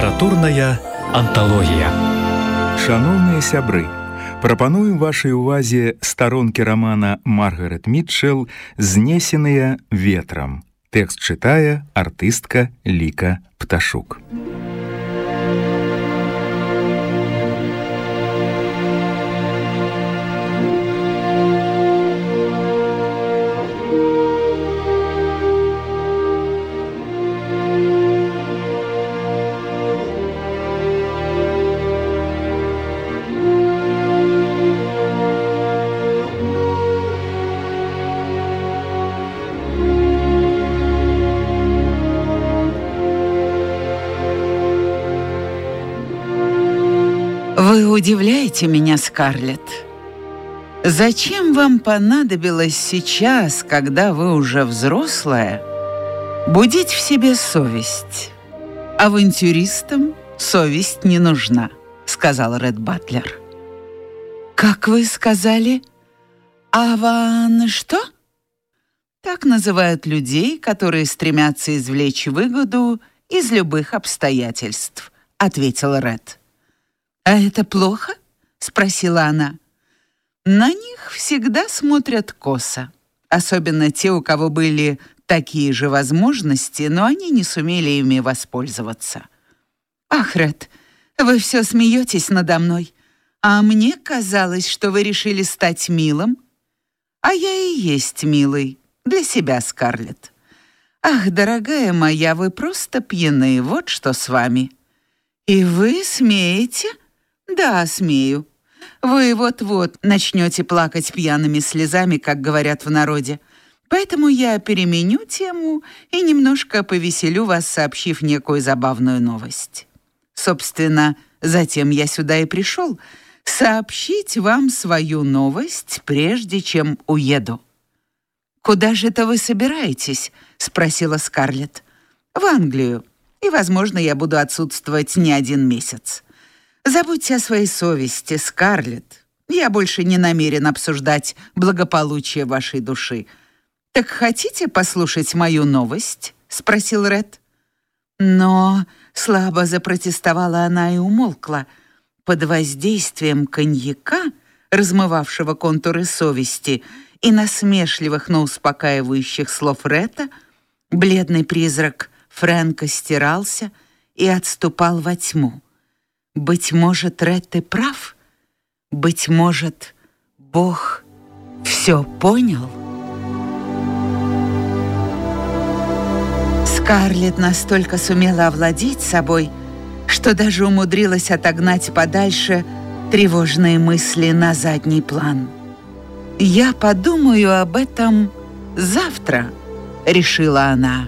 Літаратурная анталогія. Шановныя сябры, прапануем вашай увазе старонкі рамана Маргарет Мітчэл «Знесеныя ветрам». Тэкст чытае артыстка Ліка Пташук. Вы удивляете меня, Скарлетт. Зачем вам понадобилось сейчас, когда вы уже взрослая, будить в себе совесть? Авантюристам совесть не нужна, сказал Ред Батлер. Как вы сказали? Что? Так называют людей, которые стремятся извлечь выгоду из любых обстоятельств, ответил Ред. «А это плохо?» — спросила она. «На них всегда смотрят косо, особенно те, у кого были такие же возможности, но они не сумели ими воспользоваться». «Ах, Ред, вы все смеетесь надо мной, а мне казалось, что вы решили стать милым». «А я и есть милый, для себя, Скарлетт». «Ах, дорогая моя, вы просто пьяны, вот что с вами». «И вы смеете?» «Да, смею. Вы вот-вот начнете плакать пьяными слезами, как говорят в народе. Поэтому я переменю тему и немножко повеселю вас, сообщив некую забавную новость. Собственно, затем я сюда и пришел, сообщить вам свою новость, прежде чем уеду». «Куда же это вы собираетесь?» — спросила Скарлетт. «В Англию, и, возможно, я буду отсутствовать не один месяц. Забудьте о своей совести, Скарлетт. Я больше не намерен обсуждать благополучие вашей души. Так хотите послушать мою новость?» — спросил Ред. Но слабо запротестовала она и умолкла. Под воздействием коньяка, размывавшего контуры совести, и насмешливых, но успокаивающих слов Ретта, бледный призрак Фрэнка стирался и отступал во тьму. Быть может, Ред и прав? Быть может, Бог все понял? Скарлетт настолько сумела овладеть собой, что даже умудрилась отогнать подальше тревожные мысли на задний план. «Я подумаю об этом завтра», — решила она.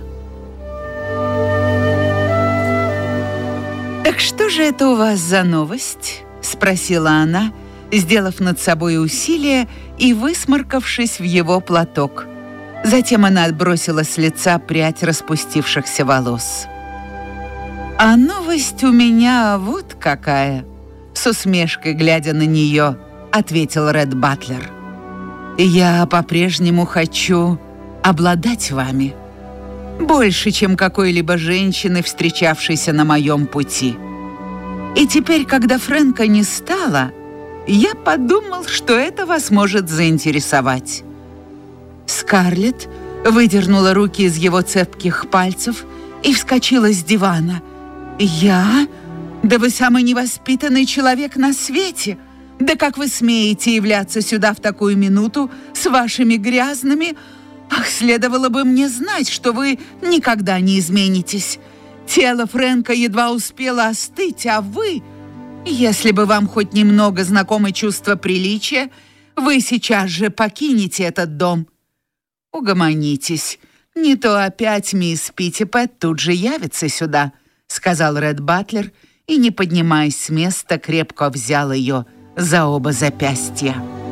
«Так что же это у вас за новость?» — спросила она, сделав над собой усилие и высморкавшись в его платок. Затем она отбросила с лица прядь распустившихся волос. «А новость у меня вот какая!» — с усмешкой глядя на нее, ответил Ред Батлер. «Я по-прежнему хочу обладать вами. Больше, чем какой-либо женщины, встречавшейся на моем пути. И теперь, когда Фрэнка не стало, я подумал, что это вас может заинтересовать». Скарлетт выдернула руки из его цепких пальцев и вскочила с дивана. «Я? Да вы самый невоспитанный человек на свете! Да как вы смеете являться сюда в такую минуту с вашими грязными... Ах, следовало бы мне знать, что вы никогда не изменитесь. Тело Фрэнка едва успело остыть, а вы... Если бы вам хоть немного знакомо чувство приличия, вы сейчас же покинете этот дом. Угомонитесь. Не то опять мисс Питтипэт тут же явится сюда», — сказал Ред Батлер и, не поднимаясь с места, крепко взял ее за оба запястья.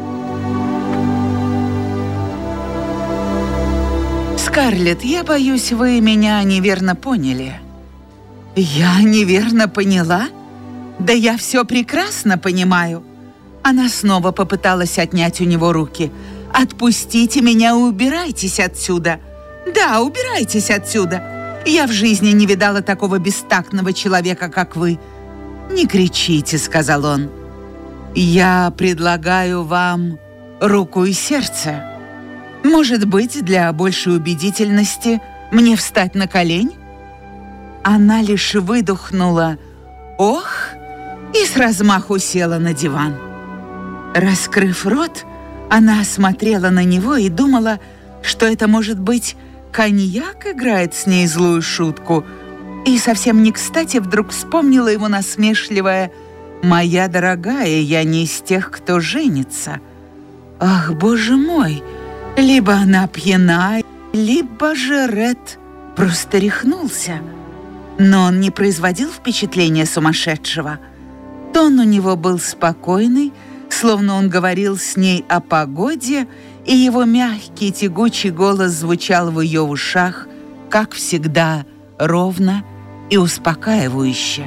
«Скарлетт, я боюсь, вы меня неверно поняли». «Я неверно поняла? Да я все прекрасно понимаю». Она снова попыталась отнять у него руки. «Отпустите меня и убирайтесь отсюда». «Да, убирайтесь отсюда. Я в жизни не видала такого бестактного человека, как вы». «Не кричите», — сказал он. «Я предлагаю вам руку и сердце. Может быть, для большей убедительности мне встать на колени?» Она лишь выдохнула «Ох!» и с размаху села на диван. Раскрыв рот, она смотрела на него и думала, что это, может быть, коньяк играет с ней злую шутку, и совсем не кстати вдруг вспомнила его насмешливое «Моя дорогая, я не из тех, кто женится». Ах, боже мой! Либо она пьяна, либо же Ред просто рехнулся. Но он не производил впечатления сумасшедшего. Тон у него был спокойный, словно он говорил с ней о погоде, и его мягкий тягучий голос звучал в ее ушах, как всегда, ровно и успокаивающе.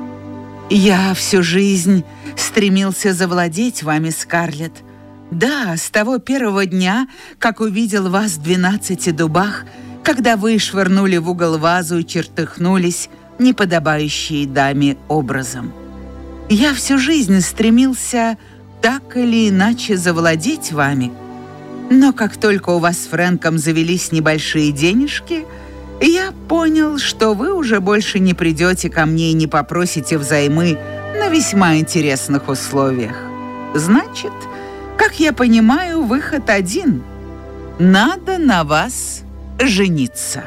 «Я всю жизнь стремился завладеть вами, Скарлетт. Да, с того первого дня, как увидел вас в 12 дубах, когда вы швырнули в угол вазу и чертыхнулись неподобающей даме образом. Я всю жизнь стремился так или иначе завладеть вами. Но как только у вас с Фрэнком завелись небольшие денежки, я понял, что вы уже больше не придете ко мне и не попросите взаймы на весьма интересных условиях. Значит, как я понимаю, выход один. Надо на вас жениться».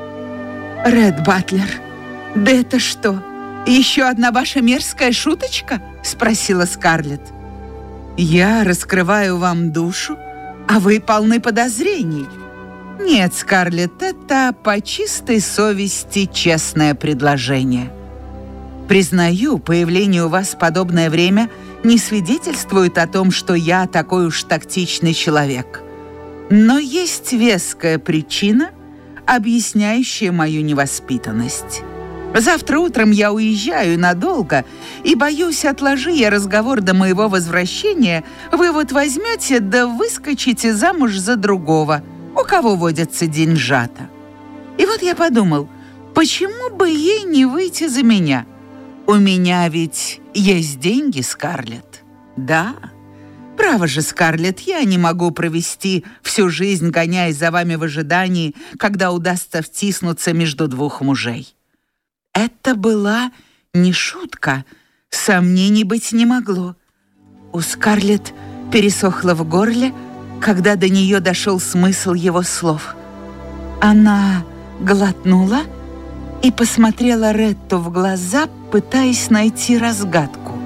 «Ред Батлер, да это что, еще одна ваша мерзкая шуточка?» — спросила Скарлетт. «Я раскрываю вам душу, а вы полны подозрений». «Нет, Скарлетт, это по чистой совести честное предложение. Признаю, появление у вас в подобное время не свидетельствует о том, что я такой уж тактичный человек. Но есть веская причина, объясняющая мою невоспитанность. Завтра утром я уезжаю надолго, и, боюсь, отложи я разговор до моего возвращения, вы вот возьмете да выскочите замуж за другого, у кого водятся деньжата. И вот я подумал, почему бы ей не выйти за меня? У меня ведь есть деньги, Скарлетт. Да, право же, Скарлетт, я не могу провести всю жизнь, гоняясь за вами в ожидании, когда удастся втиснуться между двух мужей». Это была не шутка, сомнений быть не могло. У Скарлетт пересохло в горле, когда до нее дошел смысл его слов. Она глотнула и посмотрела Ретту в глаза, пытаясь найти разгадку.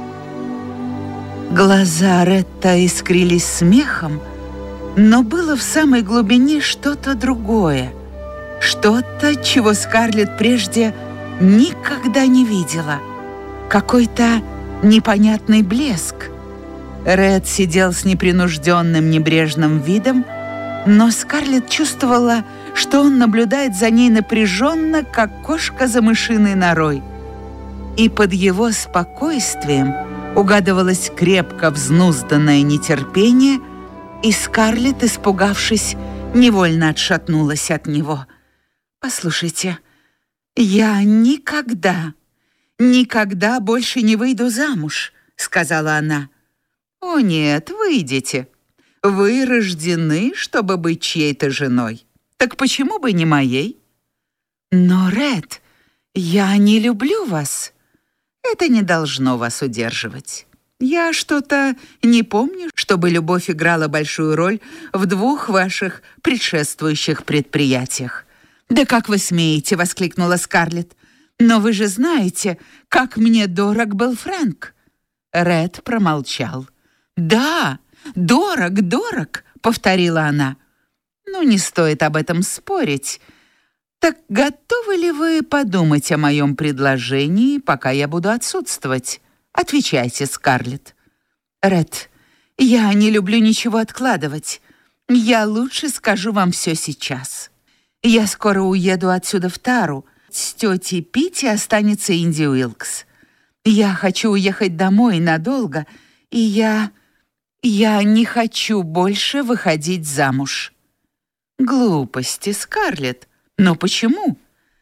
Глаза Ретта искрились смехом, но было в самой глубине что-то другое, что-то, чего Скарлетт прежде никогда не видела, какой-то непонятный блеск. Ред сидел с непринужденным небрежным видом, но Скарлетт чувствовала, что он наблюдает за ней напряженно, как кошка за мышиной норой. И под его спокойствием угадывалось крепко взнузданное нетерпение, и Скарлетт, испугавшись, невольно отшатнулась от него. «Послушайте, я никогда больше не выйду замуж», — сказала она. «О нет, выйдете. Вы рождены, чтобы быть чьей-то женой. Так почему бы не моей?» «Но, Ред, я не люблю вас. Это не должно вас удерживать. Я что-то не помню, чтобы любовь играла большую роль в двух ваших предшествующих предприятиях». «Да как вы смеете?» — воскликнула Скарлетт. «Но вы же знаете, как мне дорог был Фрэнк». Ред промолчал. «Да, дорог», — повторила она. «Ну, не стоит об этом спорить. Так готовы ли вы подумать о моем предложении, пока я буду отсутствовать? Отвечайте, Скарлетт». «Ред, я не люблю ничего откладывать. Я лучше скажу вам все сейчас. Я скоро уеду отсюда в Тару. С тетей Питти останется Инди Уилкс. Я хочу уехать домой надолго, и я не хочу больше выходить замуж». «Глупости, Скарлетт. Но почему?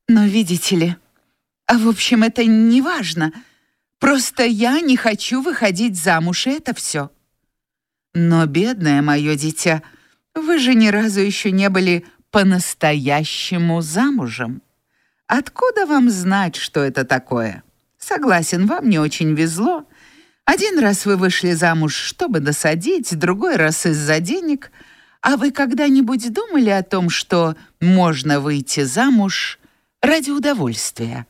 Но видите ли, в общем, это не важно. Просто я не хочу выходить замуж, и это все. Но, бедное мое дитя, вы же ни разу еще не были по-настоящему замужем. Откуда вам знать, что это такое? Согласен, вам не очень везло. Один раз вы вышли замуж, чтобы досадить, другой раз из-за денег. А вы когда-нибудь думали о том, что можно выйти замуж ради удовольствия?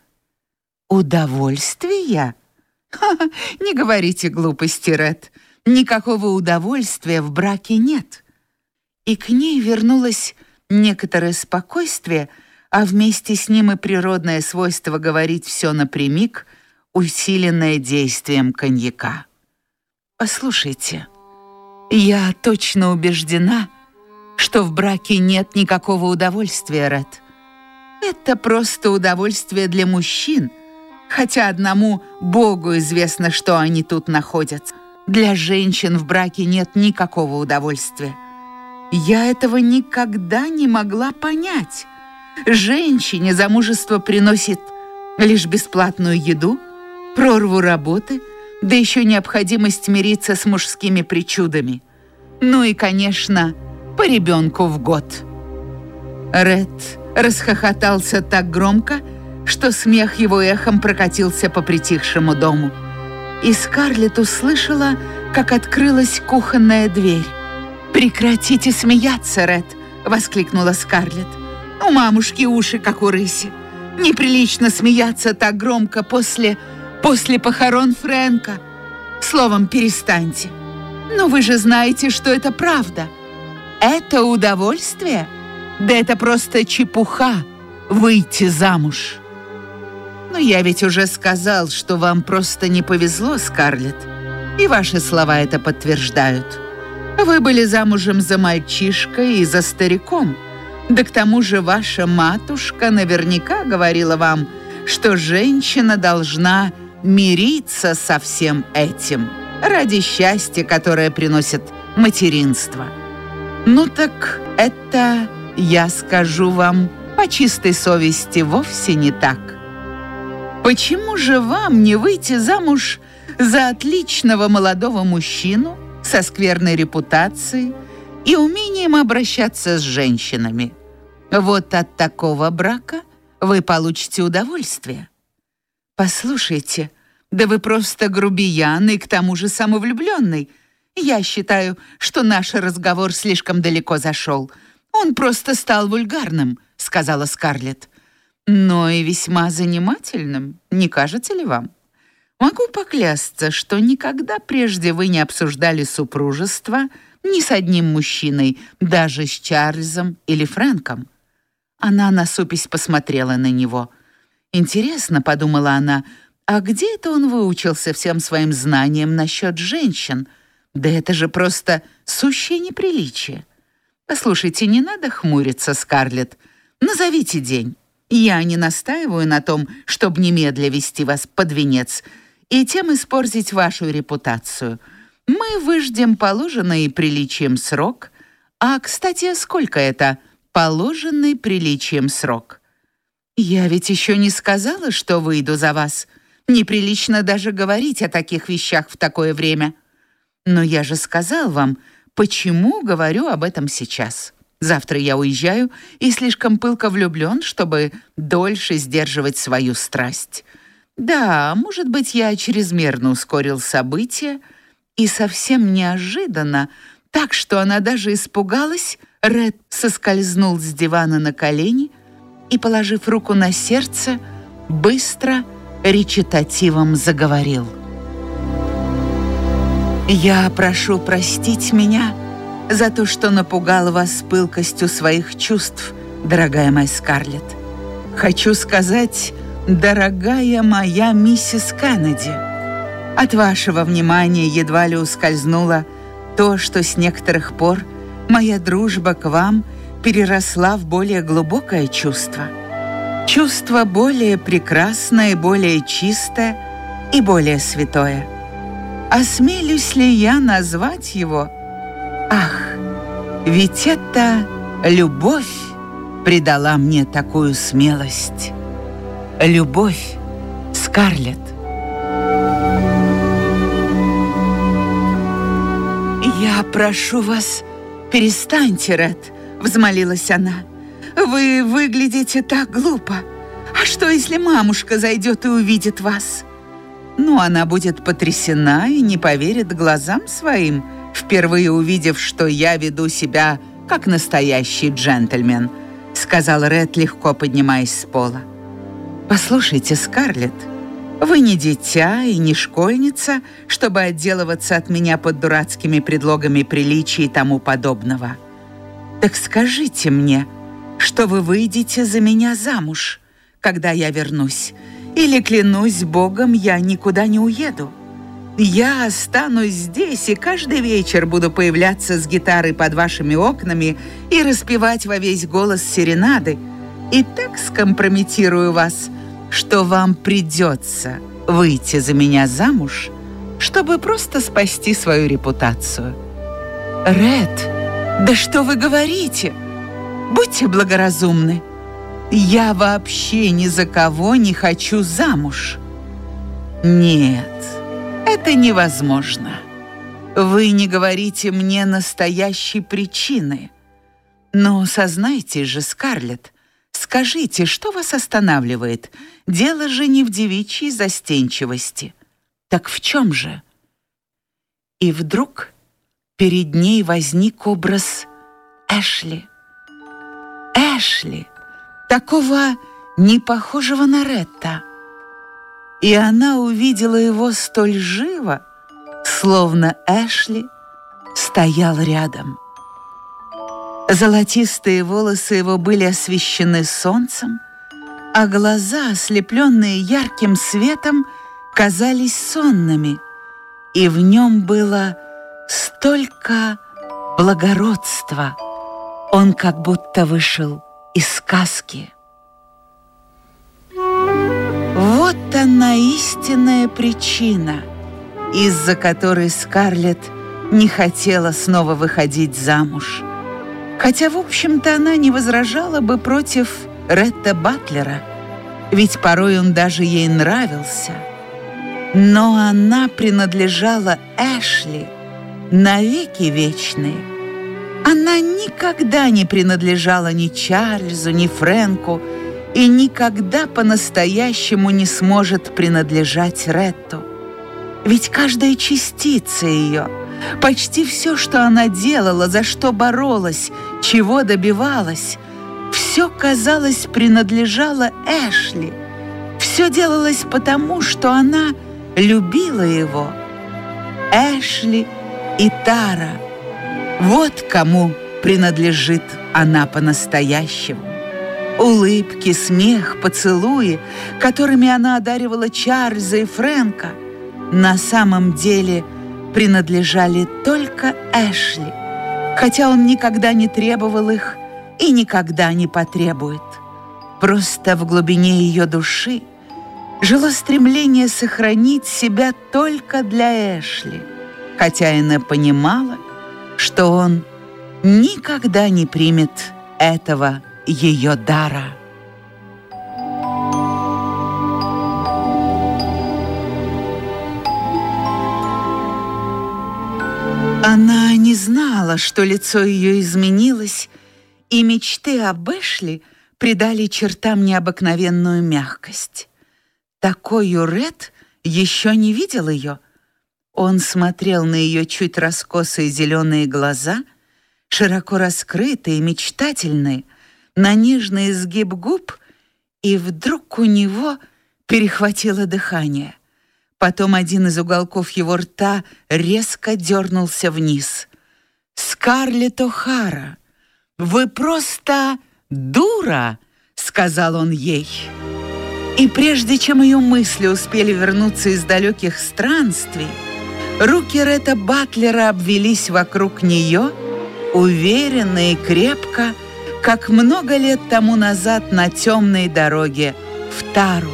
Удовольствия? Ха-ха, не говорите глупости, Ред. Никакого удовольствия в браке нет. И к ней вернулось некоторое спокойствие, а вместе с ним и природное свойство говорить все напрямик, усиленное действием коньяка. Послушайте, я точно убеждена, что в браке нет никакого удовольствия, Ред. Это просто удовольствие для мужчин, хотя одному Богу известно, что они тут находятся. Для женщин в браке нет никакого удовольствия. Я этого никогда не могла понять. Женщине замужество приносит лишь бесплатную еду, прорву работы, да еще необходимость мириться с мужскими причудами. Ну и, конечно, по ребенку в год. Ред расхохотался так громко, что смех его эхом прокатился по притихшему дому. И Скарлетт услышала, как открылась кухонная дверь. «Прекратите смеяться, Ред!» — воскликнула Скарлетт. «У мамушки уши, как у рыси. Неприлично смеяться так громко после похорон Фрэнка. Словом, перестаньте. Но вы же знаете, что это правда. Это удовольствие? Да это просто чепуха — выйти замуж». «Но я ведь уже сказал, что вам просто не повезло, Скарлетт. И ваши слова это подтверждают. Вы были замужем за мальчишкой и за стариком. Да к тому же ваша матушка наверняка говорила вам, что женщина должна мириться со всем этим ради счастья, которое приносит материнство. Ну так это, я скажу вам, по чистой совести вовсе не так. Почему же вам не выйти замуж за отличного молодого мужчину со скверной репутацией и умением обращаться с женщинами? Вот от такого брака вы получите удовольствие. Послушайте, да вы просто грубиян и к тому же самовлюбленный. Я считаю, что наш разговор слишком далеко зашел. Он просто стал вульгарным, сказала Скарлетт. Но и весьма занимательным, не кажется ли вам? Могу поклясться, что никогда прежде вы не обсуждали супружество ни с одним мужчиной, даже с Чарльзом или Фрэнком. Она насупясь посмотрела на него. «Интересно», — подумала она, — «а где это он выучился всем своим знаниям насчет женщин? Да это же просто сущее неприличие. Послушайте, не надо хмуриться, Скарлетт. Назовите день. Я не настаиваю на том, чтобы немедля вести вас под венец и тем испортить вашу репутацию. Мы выждем положенный приличием срок. А, кстати, сколько это положенный приличием срок? Я ведь еще не сказала, что выйду за вас. Неприлично даже говорить о таких вещах в такое время. Но я же сказал вам, почему говорю об этом сейчас. Завтра я уезжаю и слишком пылко влюблен, чтобы дольше сдерживать свою страсть. Да, может быть, я чрезмерно ускорил события, и совсем неожиданно, так что она даже испугалась, Ред соскользнул с дивана на колени и, положив руку на сердце, быстро речитативом заговорил. «Я прошу простить меня за то, что напугал вас пылкостью своих чувств, дорогая моя Скарлетт. Хочу сказать, дорогая моя миссис Кеннеди, от вашего внимания едва ли ускользнуло то, что с некоторых пор моя дружба к вам переросла в более глубокое чувство. Чувство более прекрасное, более чистое и более святое. Осмелюсь ли я назвать его? Ах, ведь это любовь придала мне такую смелость. любовь, Скарлетт. «Я прошу вас, перестаньте, Ред», — взмолилась она. «Вы выглядите так глупо. А что, если мамушка зайдет и увидит вас?» «Ну, она будет потрясена и не поверит глазам своим, впервые увидев, что я веду себя как настоящий джентльмен», — сказал Ред, легко поднимаясь с пола. «Послушайте, Скарлетт, вы не дитя и не школьница, чтобы отделываться от меня под дурацкими предлогами приличия и тому подобного. Так скажите мне, что вы выйдете за меня замуж, когда я вернусь, или, клянусь Богом, я никуда не уеду. Я останусь здесь и каждый вечер буду появляться с гитарой под вашими окнами и распевать во весь голос серенады, и так скомпрометирую вас, что вам придется выйти за меня замуж, чтобы просто спасти свою репутацию». «Ред, да что вы говорите? Будьте благоразумны. Я вообще ни за кого не хочу замуж». «Нет, это невозможно. Вы не говорите мне настоящей причины. Но сознайтесь же, Скарлетт, скажите, что вас останавливает? Дело же не в девичьей застенчивости. Так в чем же?» И вдруг перед ней возник образ Эшли. Эшли, такого не похожего на Ретта. И она увидела его столь живо, словно Эшли стоял рядом. Золотистые волосы его были освещены солнцем, а глаза, ослепленные ярким светом, казались сонными, и в нем было столько благородства. Он как будто вышел из сказки. Вот она истинная причина, из-за которой Скарлетт не хотела снова выходить замуж. Хотя, в общем-то, она не возражала бы против Ретта Батлера, ведь порой он даже ей нравился. Но она принадлежала Эшли навеки вечные. Она никогда не принадлежала ни Чарльзу, ни Фрэнку и никогда по-настоящему не сможет принадлежать Ретту. Ведь каждая частица ее, почти все, что она делала, за что боролась, чего добивалась, все, казалось, принадлежало Эшли. Все делалось потому, что она любила его. Эшли и Тара. Вот кому принадлежит она по-настоящему. Улыбки, смех, поцелуи, которыми она одаривала Чарльза и Фрэнка, на самом деле принадлежали только Эшли, хотя он никогда не требовал их и никогда не потребует. Просто в глубине ее души жило стремление сохранить себя только для Эшли, хотя она понимала, что он никогда не примет этого ее дара. Она не знала, что лицо ее изменилось, и мечты об Эшли придали чертам необыкновенную мягкость. Такою Ред еще не видел ее. Он смотрел на ее чуть раскосые зеленые глаза, широко раскрытые, мечтательные, на нежный изгиб губ, и вдруг у него перехватило дыхание. Потом один из уголков его рта резко дернулся вниз. «Скарлетт О'Хара, вы просто дура!» — сказал он ей. И прежде чем ее мысли успели вернуться из далеких странствий, руки Ретта Батлера обвелись вокруг нее, уверенно и крепко, как много лет тому назад на темной дороге в Тару.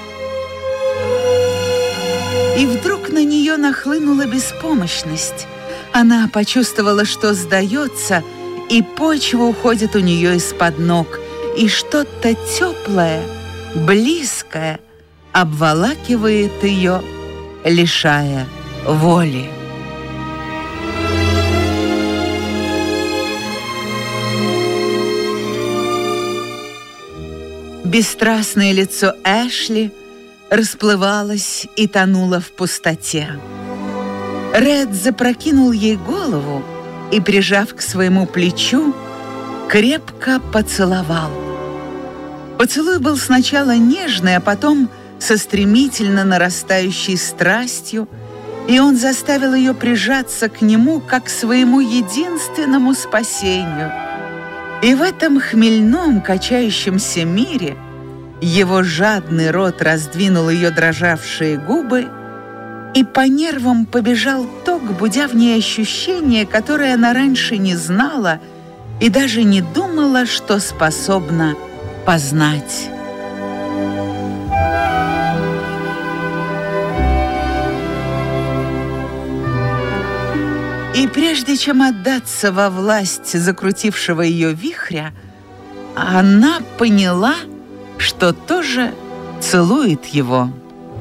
И вдруг на нее нахлынула беспомощность. Она почувствовала, что сдается, и почва уходит у нее из-под ног, и что-то теплое близкое обволакивает ее, лишая воли. Бесстрастное лицо Эшли расплывалось и тонуло в пустоте. Ред запрокинул ей голову и, прижав к своему плечу, крепко поцеловал. Поцелуй был сначала нежный, а потом со стремительно нарастающей страстью, и он заставил ее прижаться к нему как к своему единственному спасению. И в этом хмельном, качающемся мире его жадный рот раздвинул ее дрожавшие губы, и по нервам побежал ток, будя в ней ощущение, которое она раньше не знала и даже не думала, что способна познать. И прежде чем отдаться во власть закрутившего ее вихря, она поняла, что тоже целует его.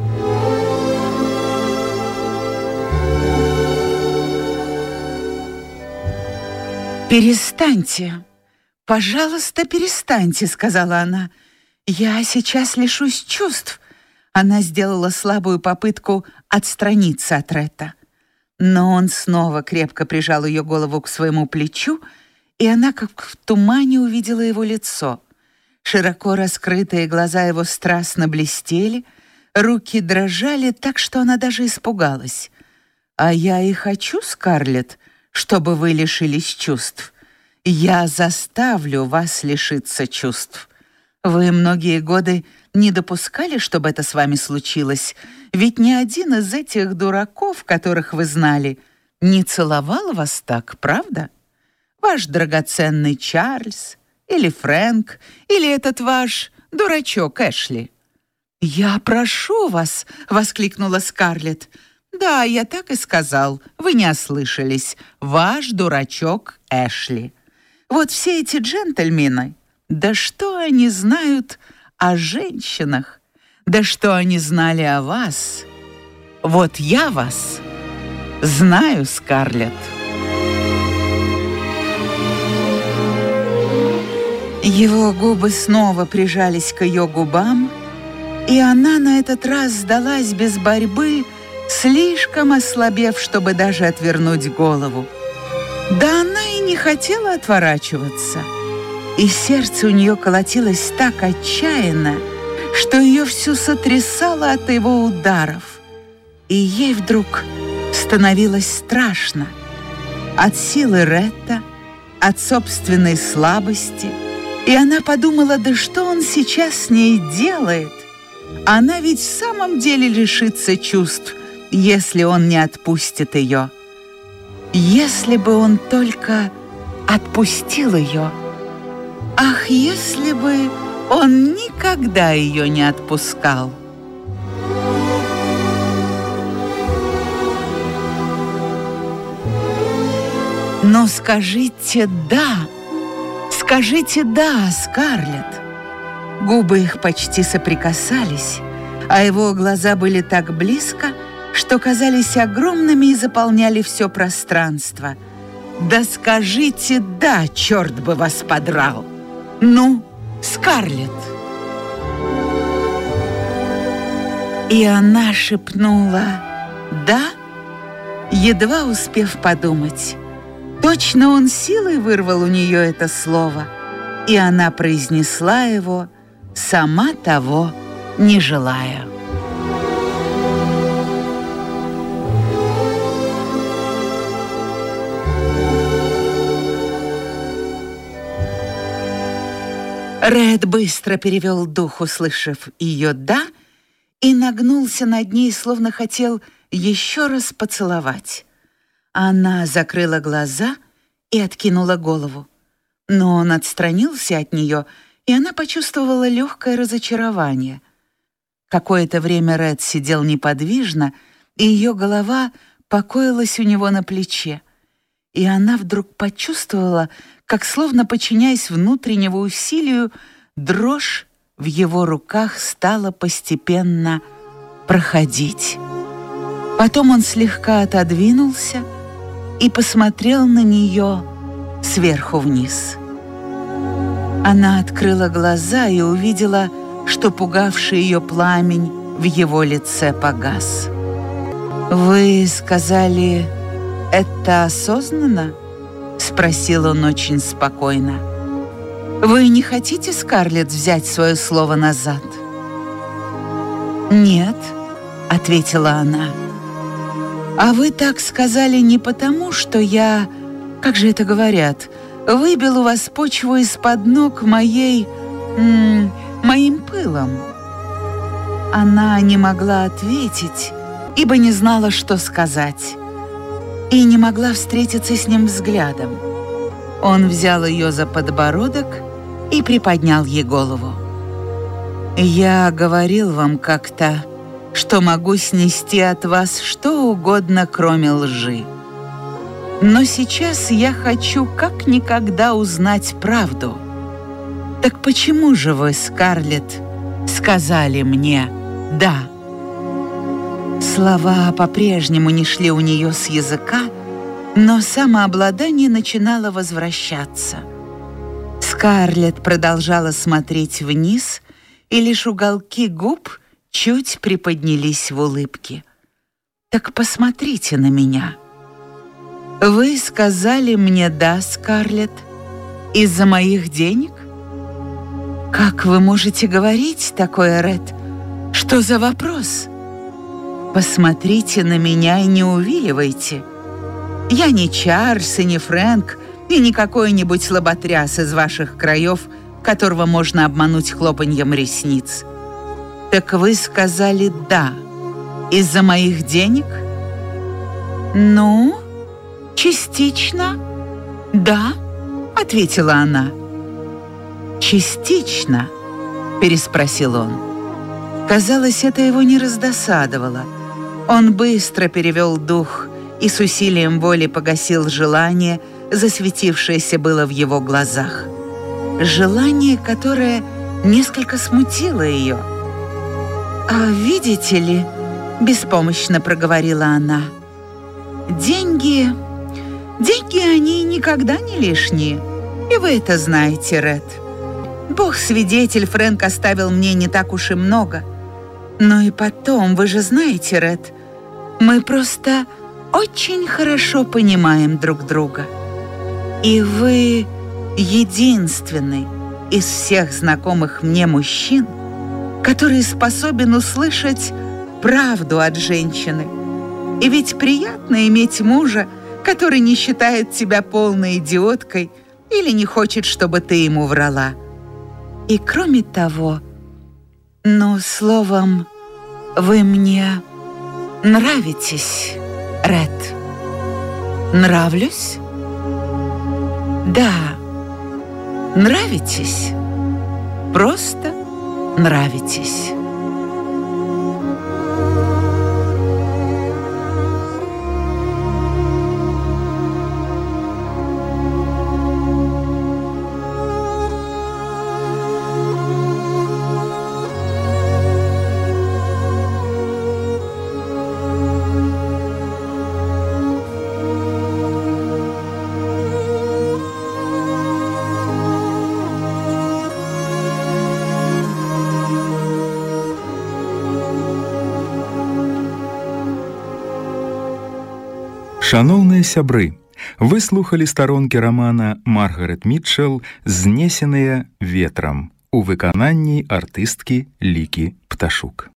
«Перестаньте, пожалуйста, перестаньте», — сказала она. «Я сейчас лишусь чувств». Она сделала слабую попытку отстраниться от Ретта. Но он снова крепко прижал ее голову к своему плечу, и она, как в тумане, увидела его лицо. Широко раскрытые глаза его страстно блестели, руки дрожали так, что она даже испугалась. «А я и хочу, Скарлетт, чтобы вы лишились чувств. Я заставлю вас лишиться чувств. Вы многие годы не допускали, чтобы это с вами случилось, ведь ни один из этих дураков, которых вы знали, не целовал вас так, правда? Ваш драгоценный Чарльз, или Фрэнк, или этот ваш дурачок Эшли». «Я прошу вас», — воскликнула Скарлетт. «Да, я так и сказал, вы не ослышались. Ваш дурачок Эшли. Вот все эти джентльмены, да что они знают о женщинах? Да что они знали о вас? Вот я вас знаю, Скарлетт». Его губы снова прижались к ее губам, и она на этот раз сдалась без борьбы, слишком ослабев, чтобы даже отвернуть голову. Да она и не хотела отворачиваться, и сердце у нее колотилось так отчаянно, что ее всю сотрясало от его ударов, и ей вдруг становилось страшно от силы Ретта, от собственной слабости, и она подумала, да что он сейчас с ней делает? Она ведь в самом деле лишится чувств, если он не отпустит ее. Если бы он только отпустил ее. Ах, если бы он никогда ее не отпускал. Но скажите «да», скажите «да», Скарлетт. Губы их почти соприкасались, а его глаза были так близко, что казались огромными и заполняли все пространство. «Да скажите «да», черт бы вас подрал! Ну, Скарлетт!» И она шепнула «да», едва успев подумать. Точно он силой вырвал у нее это слово, и она произнесла его, сама того не желая. Ред быстро перевел дух, услышав ее «да», и нагнулся над ней, словно хотел еще раз поцеловать. Она закрыла глаза и откинула голову. Но он отстранился от нее, и она почувствовала легкое разочарование. Какое-то время Ред сидел неподвижно, и ее голова покоилась у него на плече. И она вдруг почувствовала, как, словно подчиняясь внутреннему усилию, дрожь в его руках стала постепенно проходить. Потом он слегка отодвинулся и посмотрел на нее сверху вниз. Она открыла глаза и увидела, что пугавший ее пламень в его лице погас. «Вы сказали, это осознанно?» — спросил он очень спокойно. «Вы не хотите, Скарлетт, взять свое слово назад?» «Нет», — ответила она. «А вы так сказали не потому, что я, как же это говорят, выбил у вас почву из-под ног моим пылом». Она не могла ответить, ибо не знала, что сказать, и не могла встретиться с ним взглядом. Он взял ее за подбородок и приподнял ей голову. «Я говорил вам как-то, что могу снести от вас что угодно, кроме лжи. Но сейчас я хочу как никогда узнать правду. Так почему же вы, Скарлетт, сказали мне «да»?» Слова по-прежнему не шли у нее с языка, но самообладание начинало возвращаться. Скарлетт продолжала смотреть вниз, и лишь уголки губ чуть приподнялись в улыбке. «Так посмотрите на меня. Вы сказали мне «да», Скарлетт, из-за моих денег? Как вы можете говорить такое, Ред? Что за вопрос? Посмотрите на меня и не увиливайте. Я не Чарльз и не Фрэнк, и не какой-нибудь лоботряс из ваших краев, которого можно обмануть хлопаньем ресниц. Так вы сказали «да» из-за моих денег? Ну, частично, да, ответила она. Частично, переспросил он. Казалось, это его не раздосадовало. Он быстро перевел дух и с усилием воли погасил желание, засветившееся было в его глазах. Желание, которое несколько смутило ее. «А видите ли, — беспомощно проговорила она, — деньги, они никогда не лишние, и вы это знаете, Ред. Бог свидетель, Фрэнк оставил мне не так уж и много. Но и потом, вы же знаете, Ред, мы просто очень хорошо понимаем друг друга. И вы единственный из всех знакомых мне мужчин, который способен услышать правду от женщины. И ведь приятно иметь мужа, который не считает тебя полной идиоткой или не хочет, чтобы ты ему врала. И кроме того, словом, вы мне нравитесь, Ред». «Нравлюсь?» «Да, нравитесь. Просто нравитесь». Шановныя сябры, вы слухали старонкі рамана Маргарет Мітчэл «Знесеныя ветрам» у выкананні артысткі Лікі Пташук.